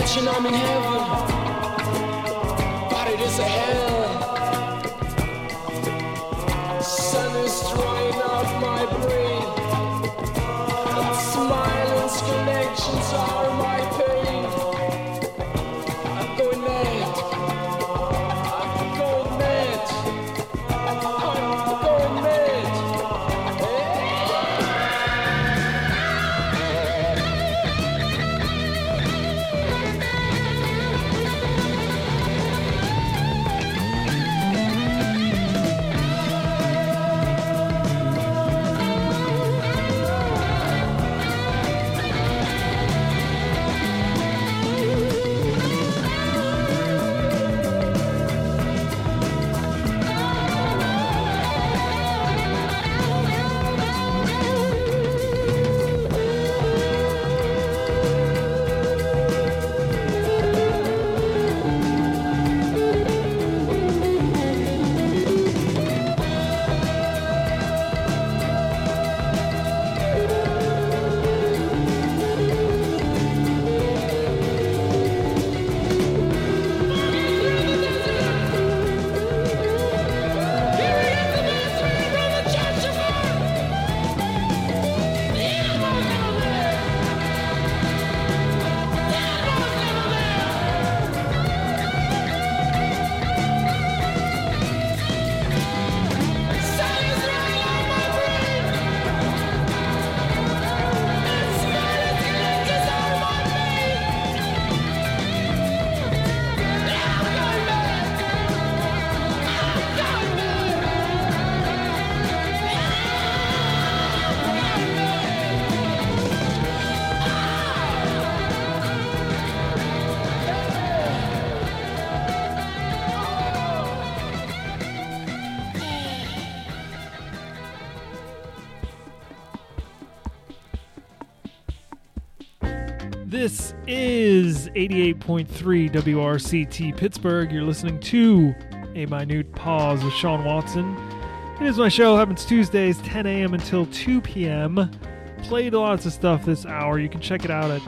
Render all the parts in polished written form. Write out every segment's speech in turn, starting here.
dimension, I'm in heaven, but it is a hell. Sun is drying out my brain, and smile's connections are my pain. I'm going mad, I'm going mad, I'm going mad. This is 88.3 WRCT Pittsburgh. You're listening to A Minute Pause with Sean Watson. It is my show. Happens Tuesdays, 10 a.m. until 2 p.m. Played lots of stuff this hour. You can check it out at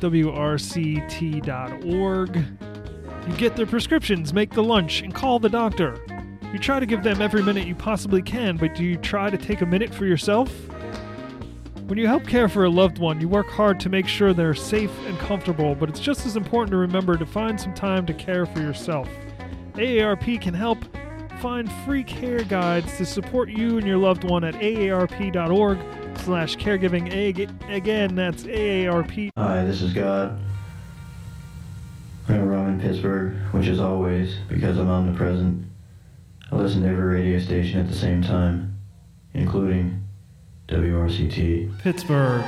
WRCT.org. You get their prescriptions, make the lunch, and call the doctor. You try to give them every minute you possibly can, but do you try to take a minute for yourself? When you help care for a loved one, you work hard to make sure they're safe and comfortable, but it's just as important to remember to find some time to care for yourself. AARP can help. Find free care guides to support you and your loved one at aarp.org/caregiving. Again, that's AARP. Hi, this is God. Whenever I'm in Pittsburgh, which is always, because I'm omnipresent, I listen to every radio station at the same time, including WRCT Pittsburgh.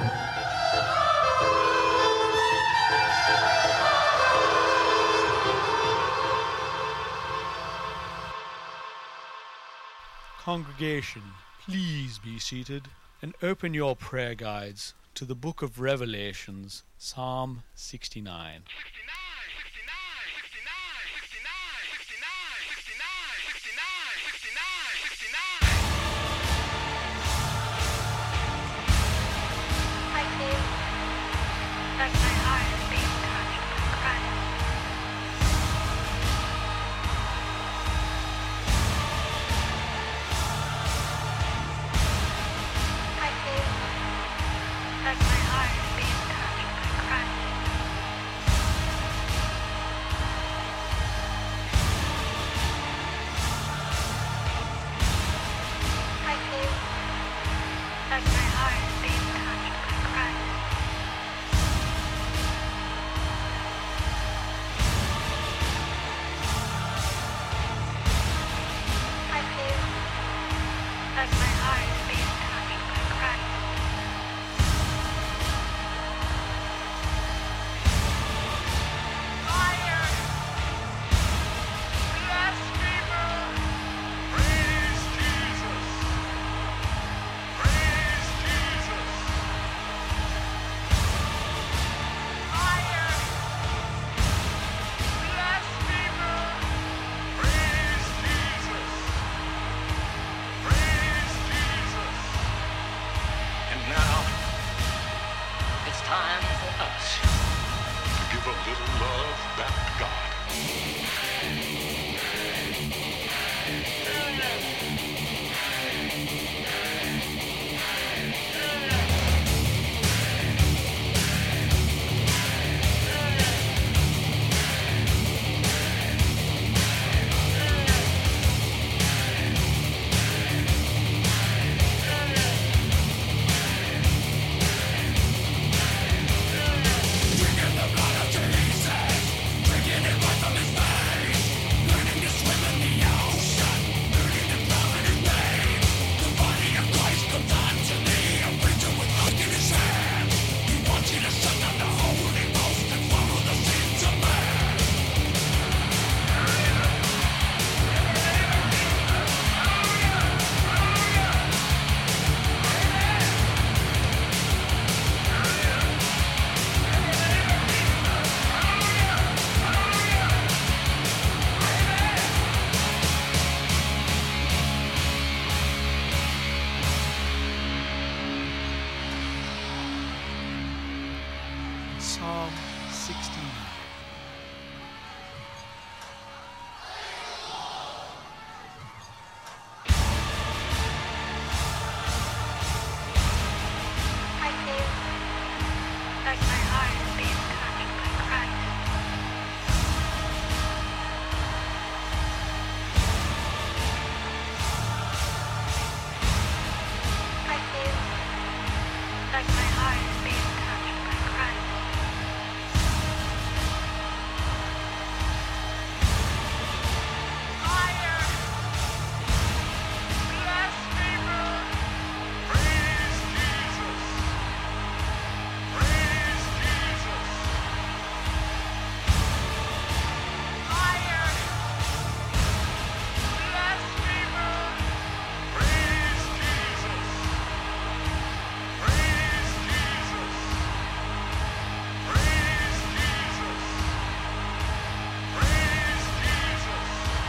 Congregation, please be seated and open your prayer guides to the book of Revelations, Psalm 69. give a little love back to God. Psalm 69. I feel like my heart is being touched by Christ. I feel like my heart is being touched by Christ. Higher! Blasphemer! Praise Jesus! Praise Jesus! Higher! Blasphemer! Praise Jesus! Praise Jesus! Praise Jesus! Praise Jesus!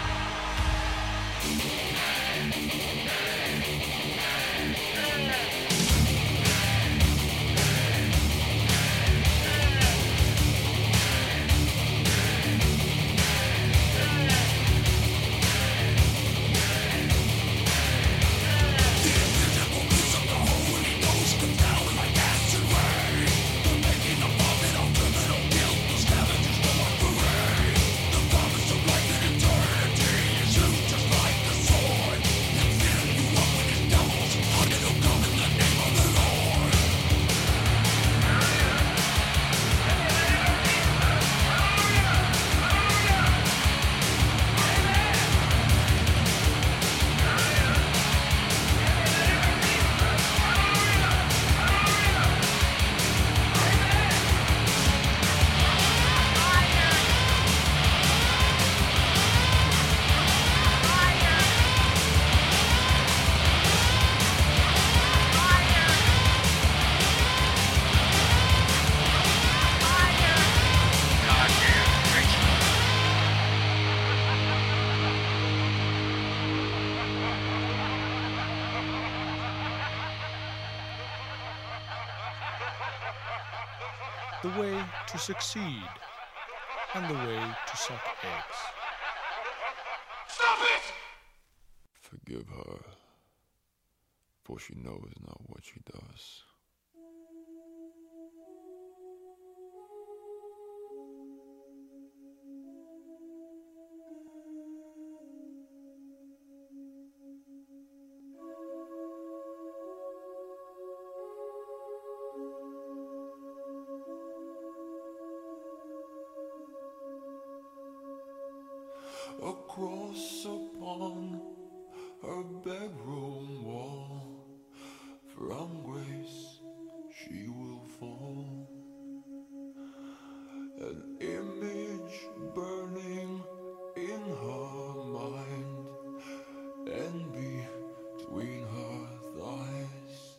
The way to succeed and the way to suck eggs. Stop it! Forgive her, for she knows not what she does. Across upon her bedroom wall, from grace she will fall. An image burning in her mind, and between her thighs.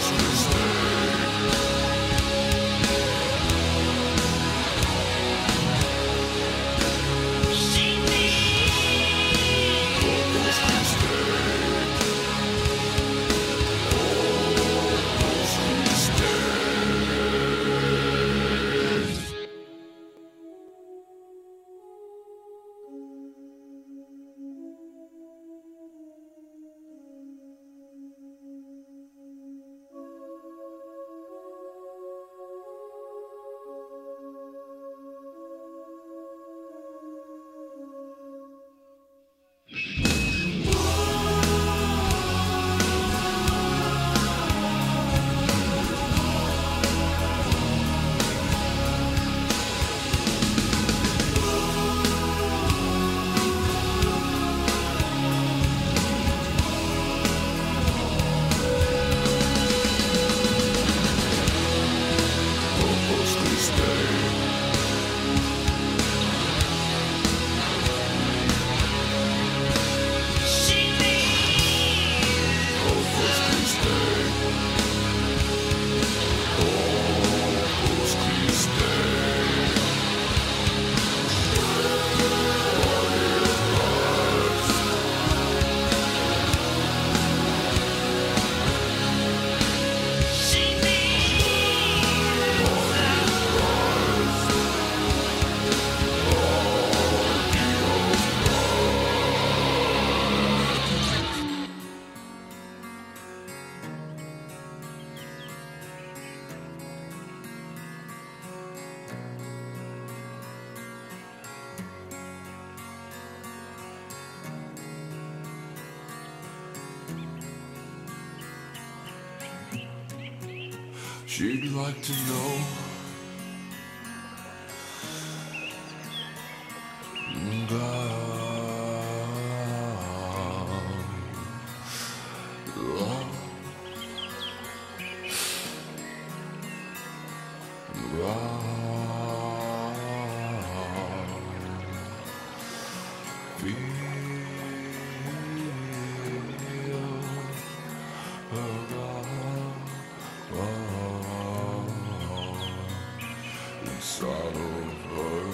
She'd like to know inside of her,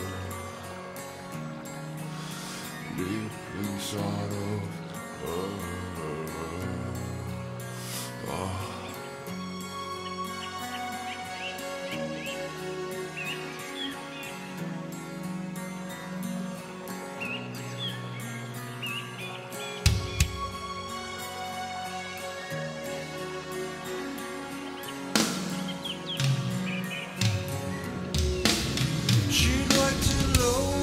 deep inside of her. She'd like to know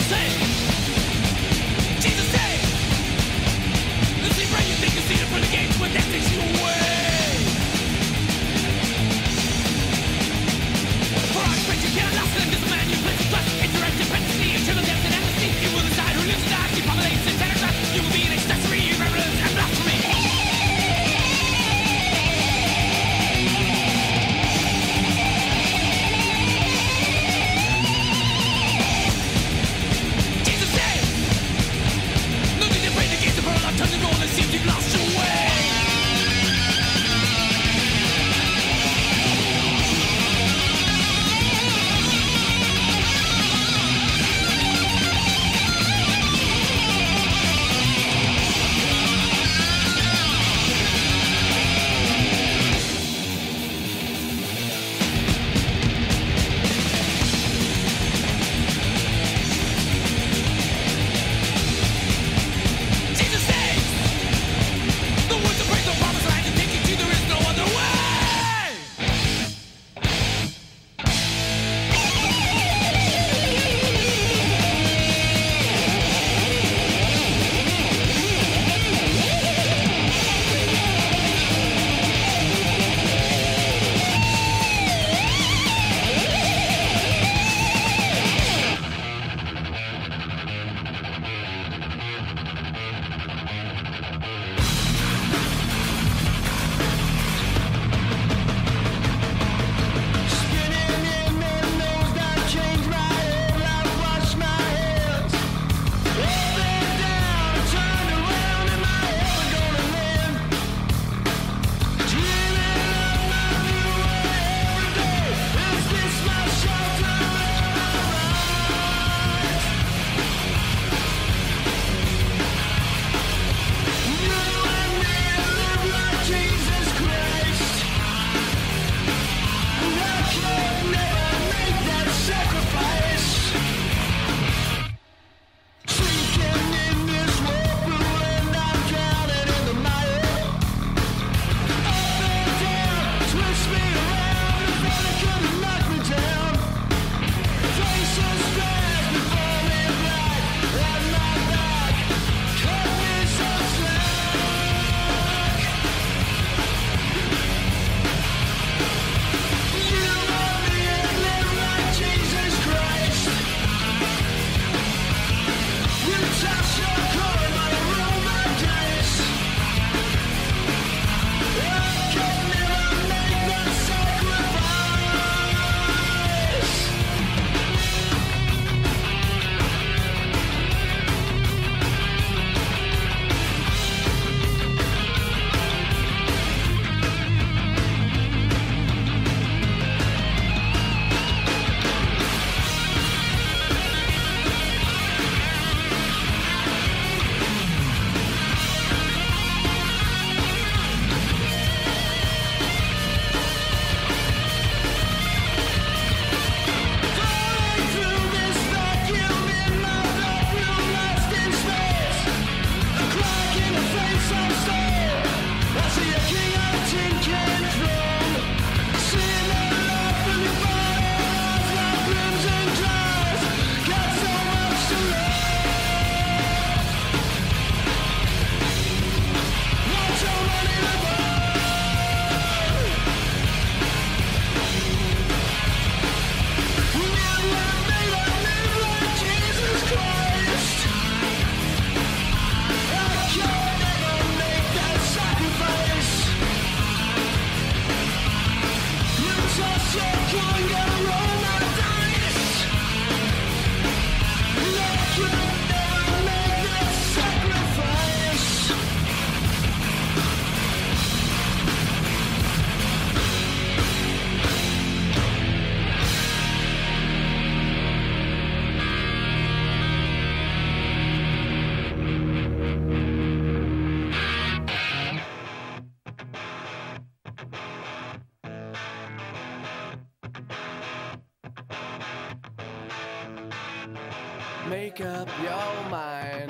Make up your mind.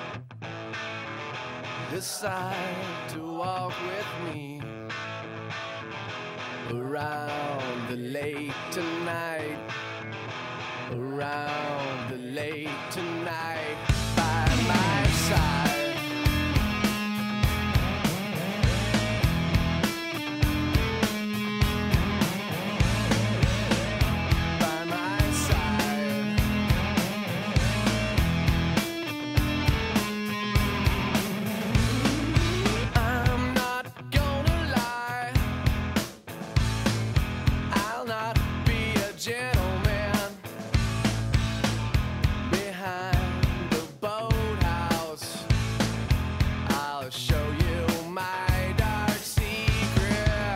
Decide to walk with me around the lake tonight. Around the late tonight by my side. By my side. I'm not gonna lie, I'll not be a gentleman behind the boathouse. I'll show you my dark secret.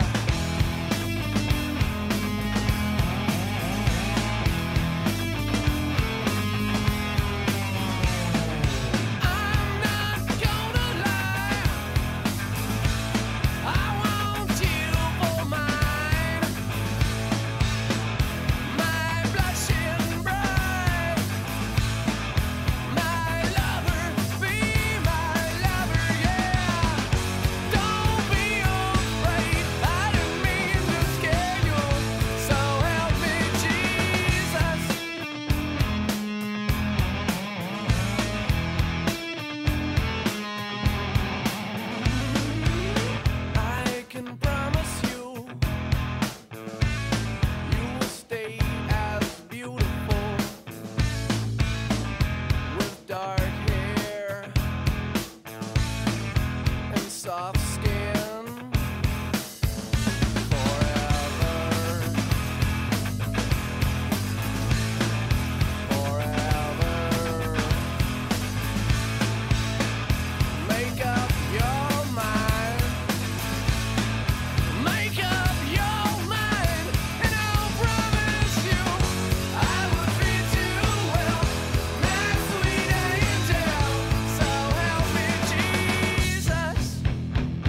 I'm not gonna lie, I want you for mine. My blushing bride, my lover, be my lover, yeah. Don't be afraid, I didn't mean to scare you. So help me, Jesus. I can promise you, you will stay as beautiful with dark hair and soft skin forever. Forever. Make up your mind. Make up your mind, and I'll promise you I will treat you well, my sweet angel. So help me, Jesus.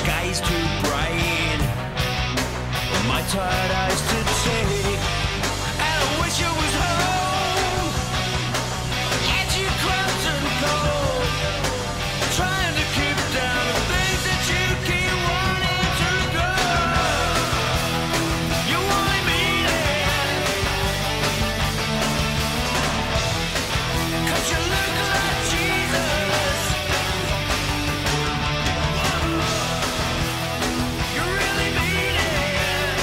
sky's too bright for my tired eyes to take. And I wish I was home at your crimson cold, trying to keep down the things that you keep wanting to go. You only mean it 'cause you look like Jesus. You really mean it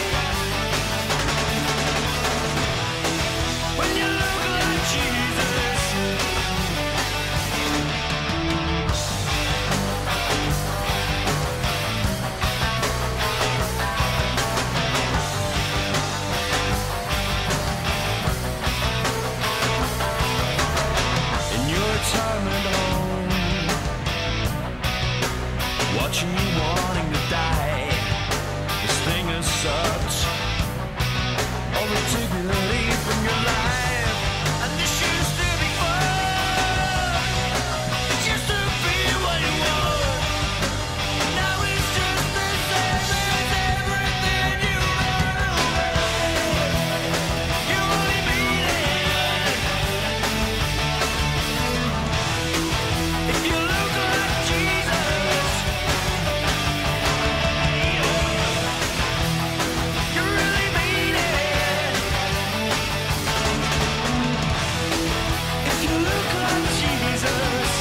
when you look like Jesus. In your retirement home, watching you wanting to die. This thing has sucked all the dignity from your life, and this used to be fun. It used to be what you want. Now it's just the same as everything you ever wanted. You only mean it if you look like Jesus. You really mean it if you look like Jesus.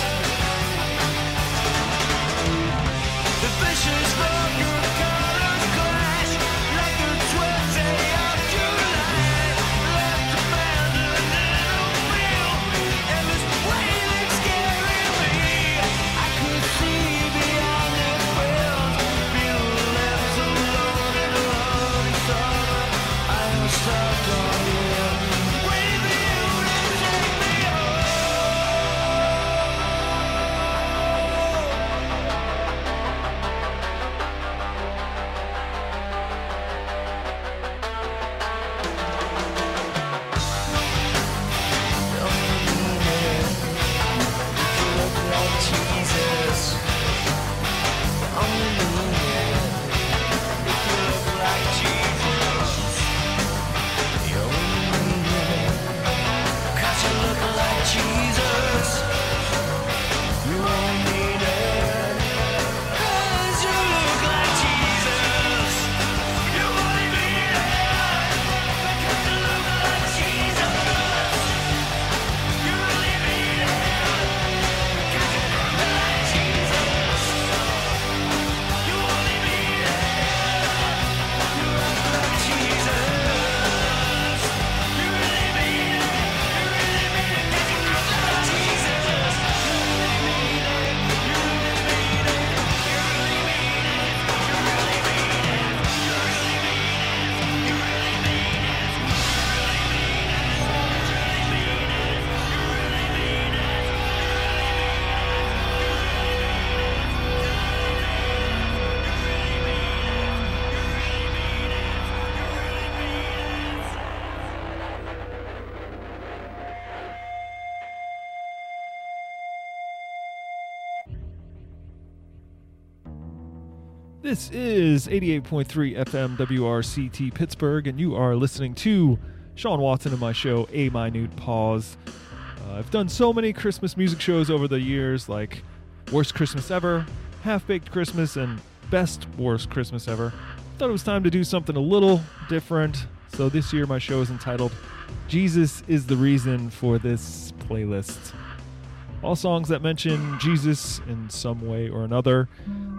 The vicious vulgar colors clash like the 12th day of July. Left abandoned in a field, and this wailing scaring me. I could see beyond the fields, feel left alone in a lonely summer. I am stuck on you, waiting for you to take me home. This is 88.3 FM WRCT Pittsburgh, and you are listening to Sean Watson and my show, A Minute Pause. I've done so many Christmas music shows over the years, like Worst Christmas Ever, Half-Baked Christmas, and Best Worst Christmas Ever. Thought it was time to do something a little different, so this year my show is entitled Jesus is the Reason for This Playlist. All songs that mention Jesus in some way or another.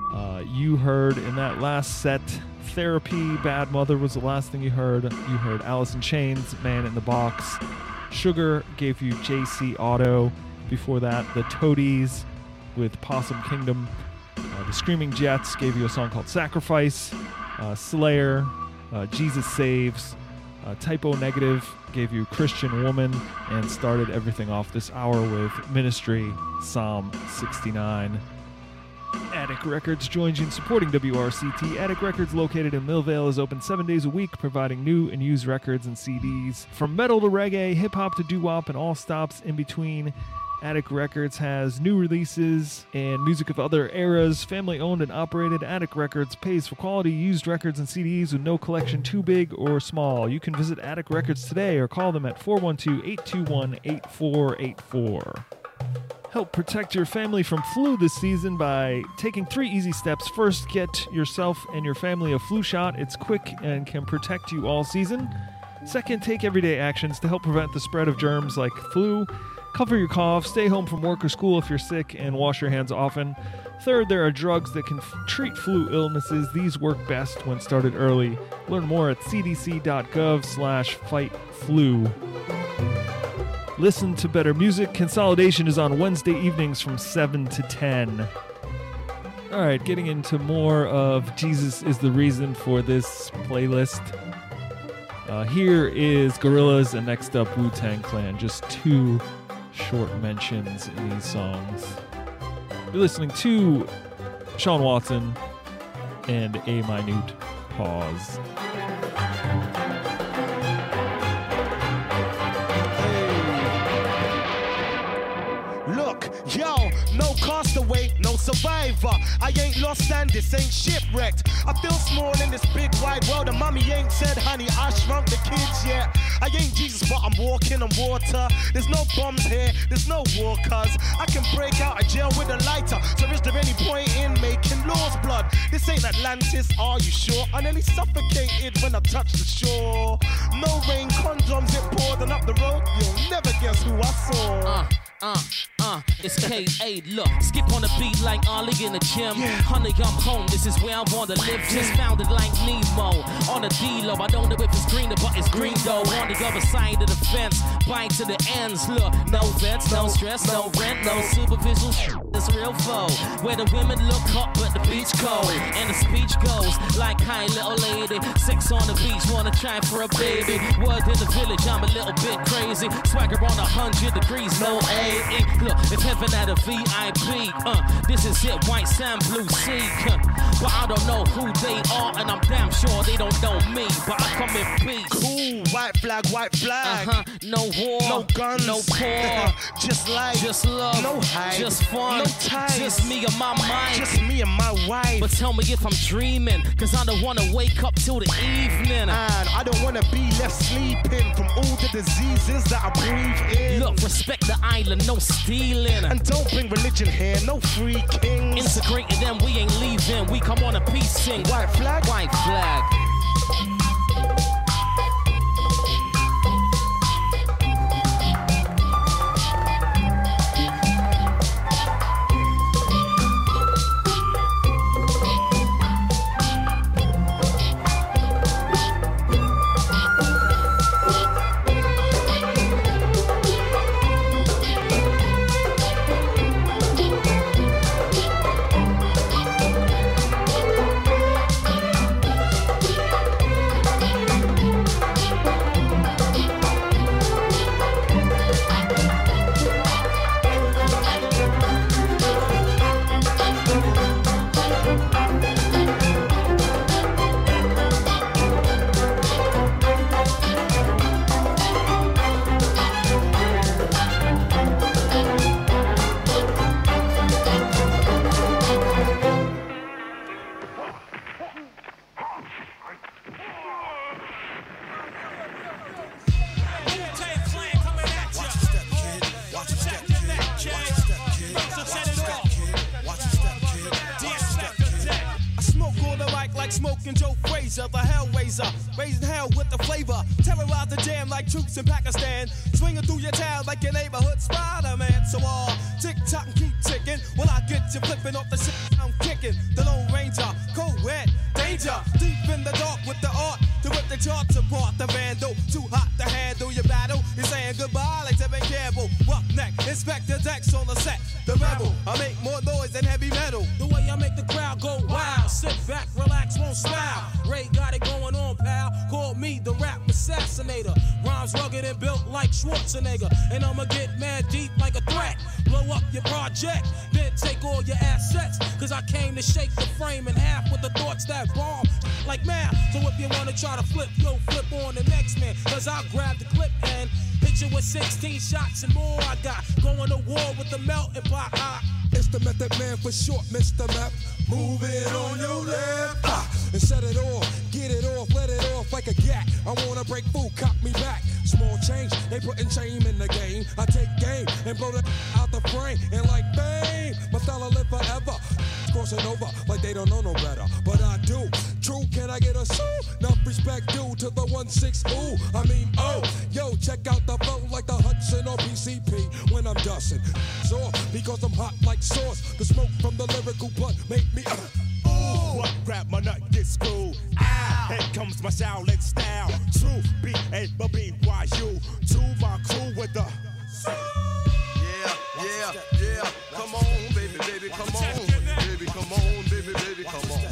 You heard in that last set, Therapy, Bad Mother was the last thing you heard. You heard Alice in Chains, Man in the Box. Sugar gave you JC Auto. Before that, the Toadies with Possum Kingdom. The Screaming Jets gave you a song called Sacrifice. Slayer, Jesus Saves. Typo Negative gave you Christian Woman, and started everything off this hour with Ministry, Psalm 69. Attic Records joins you in supporting WRCT. Attic Records, located in Millvale, is open 7 days a week, providing new and used records and CDs. From metal to reggae, hip-hop to doo-wop, and all stops in between. Attic Records has new releases and music of other eras. Family owned and operated, Attic Records pays for quality used records and CDs with no collection too big or small. You can visit Attic Records today or call them at 412-821-8484. Help protect your family from flu this season by taking 3 easy steps. First, get yourself and your family a flu shot. It's quick and can protect you all season. Second, take everyday actions to help prevent the spread of germs like flu. Cover your cough, stay home from work or school if you're sick, and wash your hands often. Third, there are drugs that can treat flu illnesses. These work best when started early. Learn more at cdc.gov/fightflu. Listen to better music. Consolidation is on Wednesday evenings from 7 to 10. All right, getting into more of Jesus is the Reason for this playlist. Here is Gorillaz and next up Wu-Tang Clan. Just 2 short mentions in these songs. You're listening to Sean Watson and A Minute Pause. Look, yo, no castaway, no survivor. I ain't lost and this ain't shipwrecked. I feel small in this big wide world, and mommy ain't said, honey, I shrunk the kids yet. I ain't Jesus, but I'm walking on water. There's no bombs here, there's no war, cuz I can break out of jail with a lighter. So is there any point in making laws, blood? This ain't Atlantis, are you sure? I nearly suffocated when I touched the shore. No rain, condoms, it poured, and up the road, you'll never guess who I saw. It's K.A. Look, skip on the beat like Ollie in the gym. Honey, I'm home, this is where I wanna live. Just found it like Nemo on the D-Lo. I don't know if it's greener, but it's green though. On the other side of the fence, bite to the ends. Look, no vents, no stress, no rent, no superficial it's real foe. Where the women look hot, but the beach cold. And the speech goes like, hi, little lady. Sex on the beach, wanna try for a baby. Word in the village, I'm a little bit crazy. Swagger on 100 degrees, no A. Look, if heaven had a VIP, this is it, white sand, blue sea. But I don't know who they are, and I'm damn sure they don't know me. But I come in peace. Cool, white flag, no war, no guns, no poor, just life, just love, no hype, just fun, no ties, just me and my mind, just me and my wife. But tell me if I'm dreaming, cause I don't wanna wake up till the evening. And I don't wanna be left sleeping from all the diseases that I breathe in. Look, respect the island, no stealing. And don't bring religion here, no free kings. Integrated them, we ain't leaving. We come on a peace sing. White flag, white flag. Smoking Joe Frazier, the Hellraiser, raising hell with the flavor, terrorize the jam like troops in Pakistan, swinging through your town like a neighborhood Spider-Man. So tick tock and keep ticking, when I get you flipping off the shit I'm kicking. The Lone Ranger, co-ed, danger, deep in the dark with the art to rip the charts apart. The vandal, too hot to handle your battle. You're saying goodbye like Devin Campbell. Roughneck, Inspector Dex on the set. The rebel, I make more noise than heavy metal. The way I make the crowd go wild. Sit back, relax, won't smile. Ray got it going on, pal. Call me the rap assassinator. Rhymes rhymes rugged and built like Schwarzenegger. And I'ma get mad deep like a threat. Blow up your project, then take all your assets. Cause I came to shake the frame in half with the thoughts that bomb like math. So if you wanna try to flip, yo, flip on the next man. Cause I'll grab the clip and hit you with 16 shots and more. I got going to war with the melting pot. It's the Method Man for short, Mr. Map. Move it on your left, and set it off, get it off, let it off like a gat. I wanna break food, cop me back. Small change, they putting shame in the game. I take game and blow the out the frame, and like fame, my style will live forever. Crossing over like they don't know no better, but I do. True, can I get a sue? Enough respect due to the 1-6. Ooh, I mean, oh, yo, check out the flow like the Hudson or PCP when I'm dusting. So, because I'm hot like sauce, the smoke from the lyrical blunt make me. Ooh, what? Grab my nut, get screwed. Ow, here comes my Shaolin style. True, B-A-B-Y-U. To my crew with the. Yeah. Come on, baby, come on. Baby, come on, baby, come on.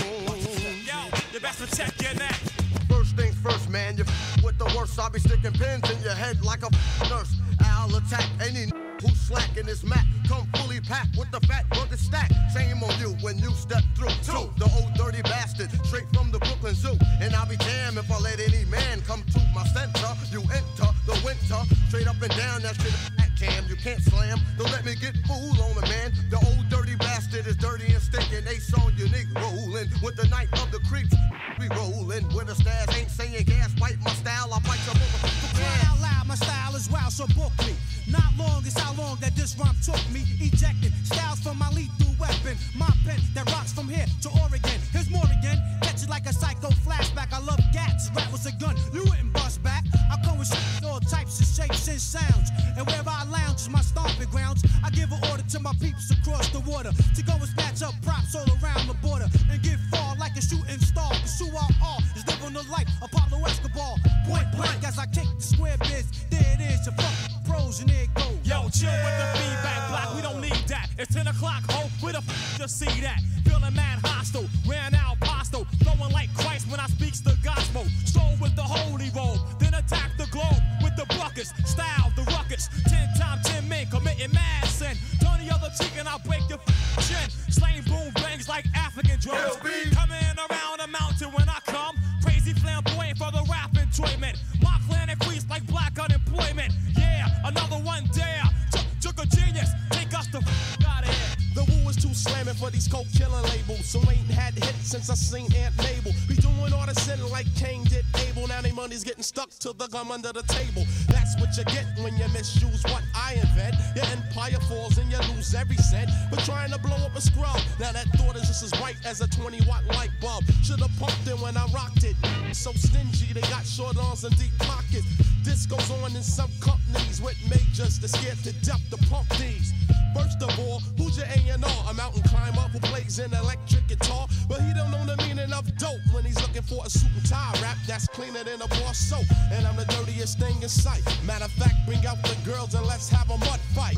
Yo, you best protect your neck. First things first, man, you with the worst. I'll be sticking pins in your head like a nurse. I'll attack any who's slacking this mat. Come fully packed with the fat burger stack. Shame on you when you step through. Two, the old dirty bastard, straight from the Brooklyn Zoo. And I'll be damned if I let any man come to my center. You enter the winter, straight up and down that shit. Jam, you can't slam. Don't let me get fooled on a man. The old dirty bastard is dirty and stinking. Ace on unique rolling with the night of the creeps. We rolling with a stairs. Ain't saying gas. Bite my style. I bite your motherfucker. Cry out loud, my style is wild, so book me. Not long is how long that this rhyme took me. Ejecting styles from my lethal weapon. My pen that rocks from here to Oregon. Here's more again. Catch it like a psycho flashback. I love gats. Rap was a gun. You wouldn't bust back. I come with all types of shapes and sounds. And wherever I lounge is my stomping grounds. I give an order to my peeps across the water to go and snatch up props all around the border and get far like a shooting star. Cause who I are is living the life of Pablo Escobar. Point blank as I kick the square biz. There it is, your fucking pros and there it goes. Yo, chill with the feedback block, we don't need that. It's 10 o'clock, ho, where the f to see that? Feeling mad hostile, ran out pasto, flowing like Christ when I speaks the gospel. Stroll with the holy roll, then attack the globe with the buckets. Style the ruckus, 10 times 10 men committing mad sin. Turn the other cheek and I'll break your chin. Slaying boom bangs like African drums. Coming around the mountain when I come. Crazy flamboyant for the rap enjoyment. My clan increased like black unemployment. Yeah, another one dare. Took a genius, take us the out of here. The woo is too slamming for these coke killing labels. So ain't had hits since I seen Aunt Mabel. Be doing all the sinning like Cain did Abel. Now they money's getting stuck to the gum under the table. That's what you get when you misuse what I invent. Your empire falls and you lose every cent. But trying to blow up a scrub. Now that thought is just as bright as a 20-watt light bulb. Should've pumped it when I rocked it. So stingy, they got short arms and deep pockets. This goes on in some companies with majors that scared to death to pump these. First of all, who's your A&R? A mountain climber who plays an electric guitar, but he don't know the meaning of dope when he's looking for a suit and tie rap that's cleaner than a bar soap. And I'm the dirtiest thing in sight. Matter of fact, bring out the girls and let's have a mud fight.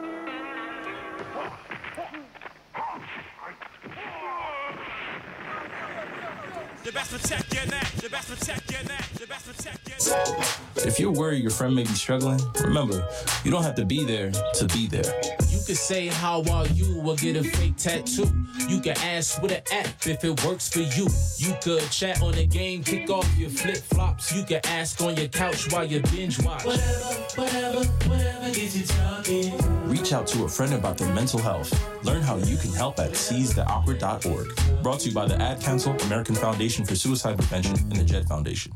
You best protect your neck. You best protect your neck. You best protect your neck. If you're worried your friend may be struggling, remember, you don't have to be there to be there. You can say how are you or get a fake tattoo. You can ask with an app if it works for you. You could chat on the game, kick off your flip-flops. You can ask on your couch while you binge watch. Whatever gets you talking. Reach out to a friend about their mental health. Learn how you can help at seizetheawkward.org. Brought to you by the Ad Council, American Foundation for Suicide Prevention, and the JED Foundation.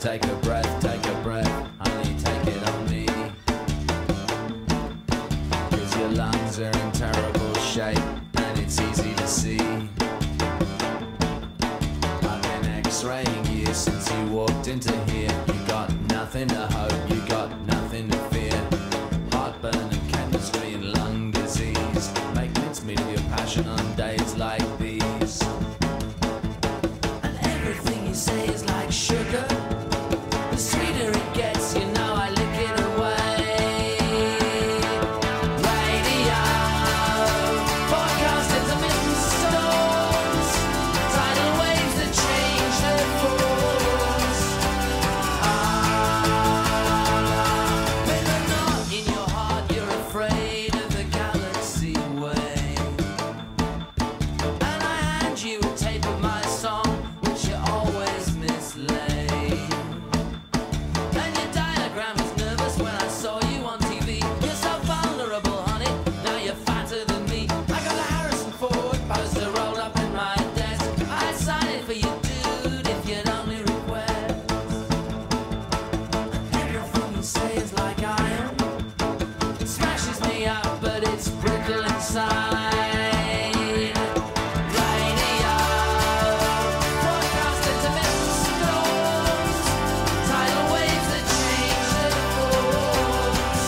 Take a breath, honey, take it on me. 'Cause your lungs are in terrible shape, and it's easy to see. I've been x-raying you since you walked into here. You got nothing to hope, you got nothing to fear. Heartburn and chemistry and lung disease make mincemeat of your passion on days like these. And everything you say is like sugar. The sweeter it gets, you know I lick it away. Radio, forecast intermittent storms, tidal waves that change their forms. Whether or not in your heart you're afraid of the galaxy way. And I hand you a tape of my song, which you always mislay. And your diagram was nervous when I saw you on TV. You're so vulnerable, honey, now you're fatter than me. I got a Harrison Ford poster rolled up in my desk. I'd sign it for you, dude, if you'd only request. Everything you say is like iron. It smashes me up, but it's brittle inside. Radio, forecast intermittent storms, tidal waves that change their forms.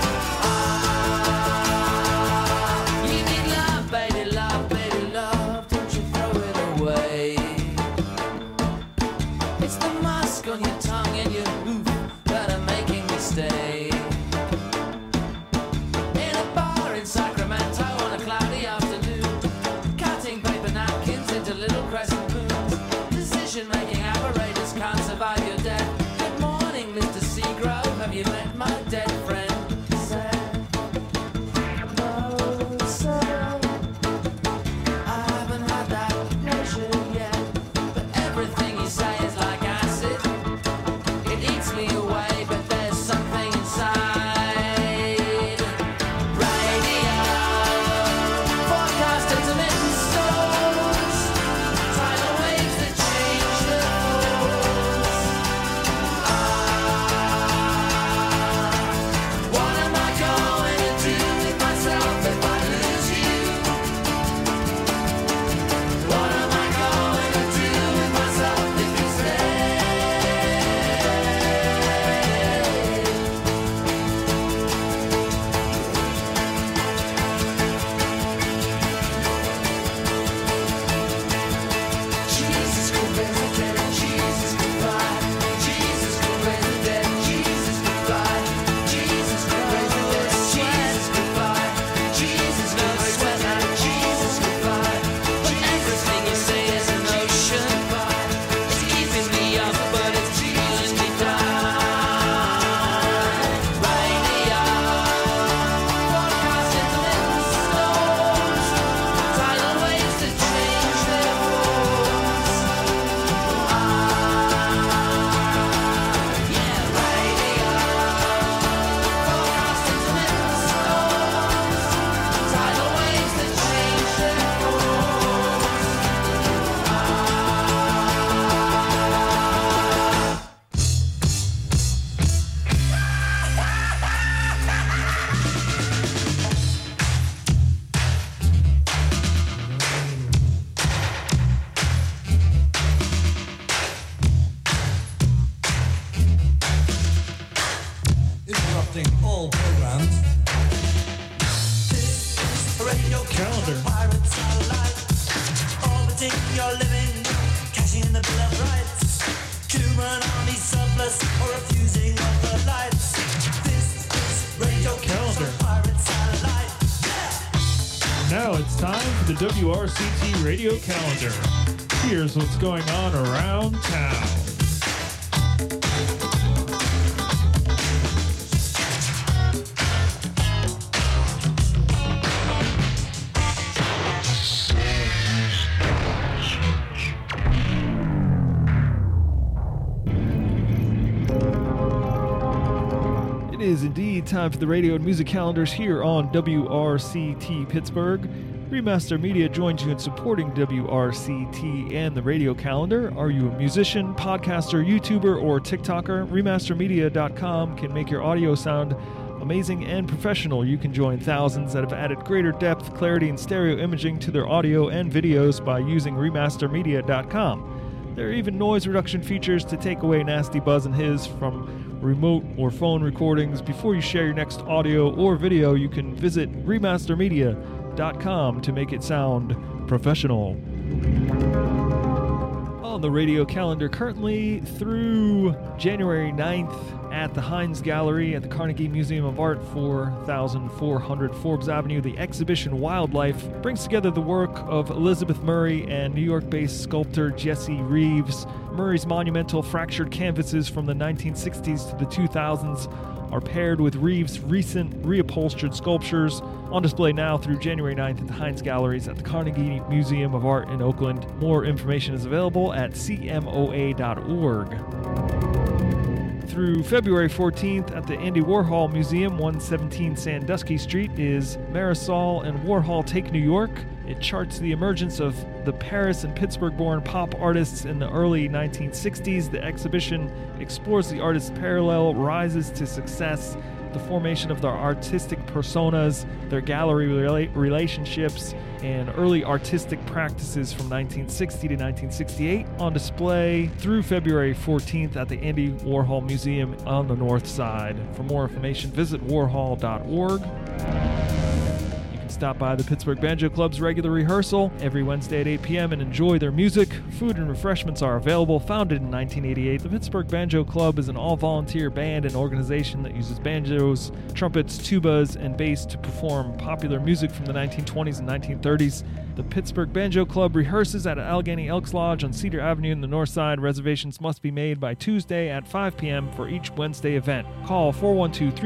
You need love, baby, love, don't you throw it away. It's the musk on your tongue and your hoof that are making me stay. In a bar in Sacramento on a cloudy afternoon, cutting paper napkins into little crescent moons. Decision-making apparatus can't survive your death. Good morning, Mr. Seagrove. Have you met my dead friend? Said, no, sir. I haven't had that pleasure yet. But everything you say is like acid. It eats me away, but there's something inside. Radio, forecast intermittent storms, tidal waves that change their forms. What am I going to do with myself if I lose you? What am I going to do with myself if you stay? Jesus could raise the dead, Jesus could fly. Jesus could raise the dead, Jesus could fly. Jesus could raise the dead, Jesus could fly. Jesus could sweat out, Jesus could fly. But everything you say is an ocean. It's keeping me up, but it's pulling me down. Radio, forecast intermittent storms, tidal waves that change their forms. Yeah, radio, forecast intermittent storms, tidal waves that change their forms. Interrupting all programs. Calendar. Orbiting your living, cashing in the bill of rights. Human army surplus or refusing of the lights. This is radio Calendar. pirate satellite. Now it's time for the WRCT radio calendar. Here's what's going on around town. It is indeed time for the radio and music calendars here on WRCT Pittsburgh. Remaster Media joins you in supporting WRCT and the radio calendar. Are you a musician, podcaster, YouTuber, or TikToker? Remastermedia.com can make your audio sound amazing and professional. You can join thousands that have added greater depth, clarity, and stereo imaging to their audio and videos by using Remastermedia.com. There are even noise reduction features to take away nasty buzz and hiss from remote or phone recordings. Before you share your next audio or video, you can visit Remastermedia.com to make it sound professional. On the radio calendar currently through January 9th at the Heinz Gallery at the Carnegie Museum of Art, 4400 Forbes Avenue, the exhibition Wildlife brings together the work of Elizabeth Murray and New York-based sculptor Jesse Reeves. Murray's monumental fractured canvases from the 1960s to the 2000s are paired with Reeves' recent reupholstered sculptures, on display now through January 9th at the Heinz Galleries at the Carnegie Museum of Art in Oakland. More information is available at cmoa.org. Through February 14th at the Andy Warhol Museum, 117 Sandusky Street, is Marisol and Warhol Take New York. It charts the emergence of the Paris and Pittsburgh-born pop artists in the early 1960s. The exhibition explores the artists' parallel rises to success, the formation of their artistic personas, their gallery relationships, and early artistic practices from 1960 to 1968, on display through February 14th at the Andy Warhol Museum on the North Side. For more information, visit warhol.org. Stop by the Pittsburgh Banjo Club's regular rehearsal every Wednesday at 8 p.m. and enjoy their music. Food and refreshments are available. Founded in 1988, the Pittsburgh Banjo Club is an all-volunteer band and organization that uses banjos, trumpets, tubas, and bass to perform popular music from the 1920s and 1930s. The Pittsburgh Banjo Club rehearses at Allegheny Elks Lodge on Cedar Avenue in the North Side. Reservations must be made by Tuesday at 5 p.m. for each Wednesday event. Call 412-3